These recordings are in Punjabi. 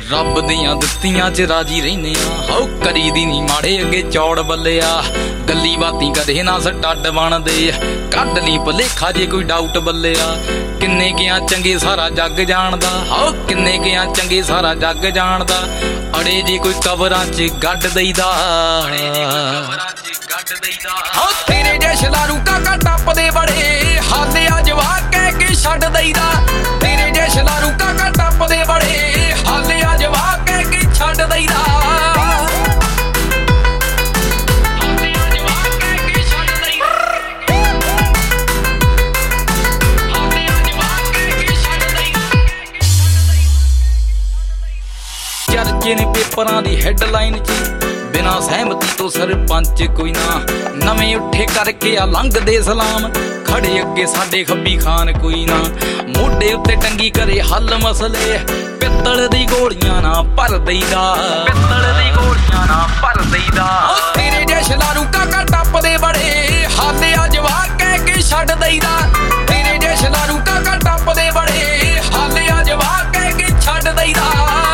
ਰੱਬ ਦੀਆਂ ਦਿੱਤੀਆਂ ਚ ਰਾਜੀ ਰਹਿੰਦੇ ਆ। ਹੋ ਕਰੀ ਦੀ ਨੀ ਮਾੜੇ ਅੱਗੇ ਚੌੜ ਬੱਲਿਆ, ਗੱਲੀ ਬਾਤੀ ਕਦੇ ਨਾ ਸਟੱਡ ਬਣਦੇ। ਕੱਢ ਲਈ ਭੁਲੇਖਾ ਜੇ ਕੋਈ ਡਾਊਟ ਬੱਲਿਆ, ਕਿੰਨੇ ਗਿਆ ਚੰਗੇ ਸਾਰਾ ਜੱਗ ਜਾਣਦਾ। ਹੋ ਕਿੰਨੇ ਗਿਆ ਚੰਗੇ ਸਾਰਾ ਜੱਗ ਜਾਣਦਾ। ਅੜੇ ਜੇ ਕੋਈ ਕਬਰਾਂ ਚ ਗੱਡ ਦਈਦਾ। ਹੋ ਤੇਰੇ ਜੇ ਸ਼ਲਾਰੂ ਕਾਕਾ ਟੱਪਦੇ ਬੜੇ, ਹਾਲੇ ਆ ਜਵਾਕ ਕਹਿ ਕੇ ਛੱਡ ਦਈਦਾ। ਤੇਰੇ ਜੇ ਸ਼ਲਾਰੂ ਕਾਕਾ ਟੱਪਦੇ ਬੜੇ, ਹਾਲੇ ਆ ਜਵਾਕ ਕਹਿ ਕੇ ਛੱਡ ਦਈਦਾ। ਚਰਚੇ ਨੇ ਪੇਪਰਾਂ ਦੀ ਹੈਡਲਾਈਨ 'ਚ, ਬਿਨਾਂ ਸਹਿਮਤੀ ਤੋਂ ਸਰਪੰਚ ਕੋਈ ਨਾ। ਨਵੇਂ ਉੱਠੇ ਕਰਕੇ ਆ ਲੰਘਦੇ ਸਲਾਮ, ਖੜੇ ਅੱਗੇ ਸਾਡੇ ਖੱਬੀ ਖਾਨ ਕੋਈ ਨਾ। ਮੋਢੇ ਉੱਤੇ ਟੰਗੀ ਕਰੇ ਹੱਲ ਮਸਲੇ, ਪਿੱਤਲ ਦੀ ਗੋਲੀਆਂ ਨਾ ਭਰ ਦਈਦਾ। ਪਿੱਤਲ ਦੀ ਗੋਲੀਆਂ ਨਾ ਭਰ ਦਈਦਾ। ਤੇਰੇ ਜੇ ਸ਼ਲਾਰੂ ਕਾਕਾ ਟੱਪਦੇ ਬੜੇ, ਹਾਲੇ ਆ ਜਵਾਕ ਕਹਿ ਕੇ ਛੱਡ ਦਈਦਾ। ਤੇਰੇ ਜੇ ਸ਼ਲਾਰੂ ਕਾਕਾ ਟੱਪਦੇ ਬੜੇ, ਹਾਲੇ ਆ ਜਵਾਕ ਕਹਿ ਕੇ ਛੱਡ ਦਈਦਾ।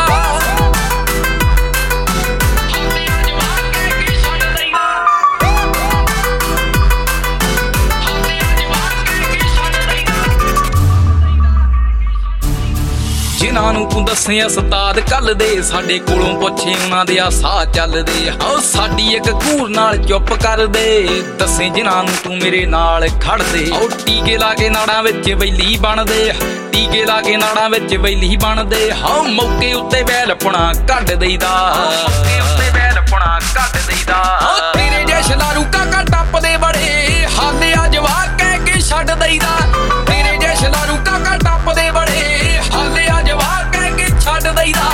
ਜਿਨ੍ਹਾਂ ਨੂੰ ਤੂੰ ਦੱਸੇ ਉਸਤਾਦ ਕੱਲ ਦੇ, ਸਾਡੇ ਕੋਲੋਂ ਪੁੱਛੇ ਉਹਨਾਂ ਦੇ ਆ ਸਾਹ ਚੱਲਦੇ। ਆਓ ਸਾਡੀ ਇੱਕ ਘੂਰ ਨਾਲ ਚੁੱਪ ਕਰ ਦੇ, ਦੱਸੇ ਜਿਨ੍ਹਾਂ ਨੂੰ ਤੂੰ ਮੇਰੇ ਨਾਲ ਖੜਦੇ। ਆਓ ਟੀਕੇ ਲਾ ਕੇ ਨਾੜਾਂ ਵਿੱਚ ਵੈਲੀ ਬਣਦੇ, ਟੀਕੇ ਲਾ ਕੇ ਨਾੜਾਂ ਵਿੱਚ ਵੈਲੀ ਬਣਦੇ। ਹਾਂ ਮੌਕੇ ਉੱਤੇ ਵੈਲਪੁਣਾ ਕੱਢ ਦਈਦਾ। ਮੌਕੇ ਉੱਤੇ ਵੈਲਪੁਣਾ ਕੱਢ ਦਈਦਾ। ਤੇਰੇ ਜੇ ਸ਼ਲਾਰੂ ਕਾਕਾ ਟੱਪਦੇ ਬੜੇ, ਹਾਲੇ ਆ ਜਵਾਕ ਕਹਿ ਕੇ ਛੱਡ ਦਈਦਾ। ਤੇਰੇ ਜੇ ਸ਼ਲਾਰੂ ਕਾਕਾ ਟੱਪਦੇ ਬੜੇ, ਹਾਲੇ ਆ ਜਵਾਕ ਕਹਿ ਕੇ ਛੱਡ ਦਈਦਾ।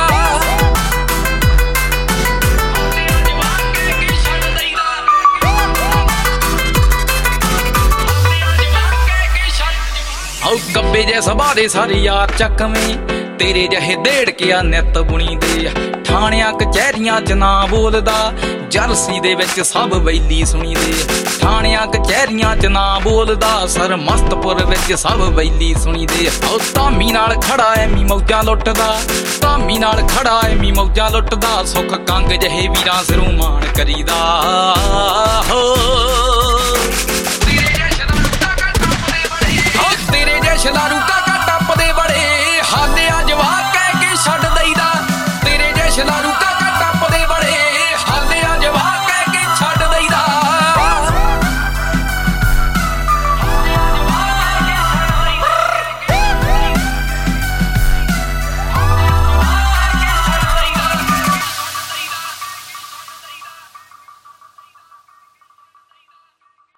ਆਓ ਗੱਬੇ ਜੇ ਸਭਾ ਦੇ ਸਾਰੇ ਯਾਰ ਚੱਕਵੇਂ, ਤੇਰੇ ਜਿਹੇ ਦੇੜ ਕੇ ਆ ਨਿੱਤ ਬੁਣੀ ਦੇ। ਥਾਣਿਆਂ ਕਚਹਿਰੀਆਂ 'ਚ ਨਾ ਬੋਲਦਾ, ਜਰਸੀ ਦੇ ਵਿੱਚ ਸਭ ਵੈਲੀ ਸੁਣੀ ਦੇ। ਥਾਣਿਆਂ ਕਚਹਿਰੀਆਂ 'ਚ ਨਾ ਬੋਲਦਾ, ਸਰਮਸਤਪੁਰ ਵਿੱਚ ਸਭ ਵੈਲੀ ਸੁਣੀ ਦੇ। ਆਓ ਧਾਮੀ ਨਾਲ ਖੜਾ ਐਵੇਂ ਮੌਜਾਂ ਲੁੱਟਦਾ, ਧਾਮੀ ਨਾਲ ਖੜਾ ਐਵੇਂ ਮੌਜਾਂ ਲੁੱਟਦਾ। ਸੁੱਖ ਕੰਗ ਜਿਹੇ ਵੀਰਾਂ ਸਿਰੋਂ ਮਾਣ ਕਰੀਦਾ।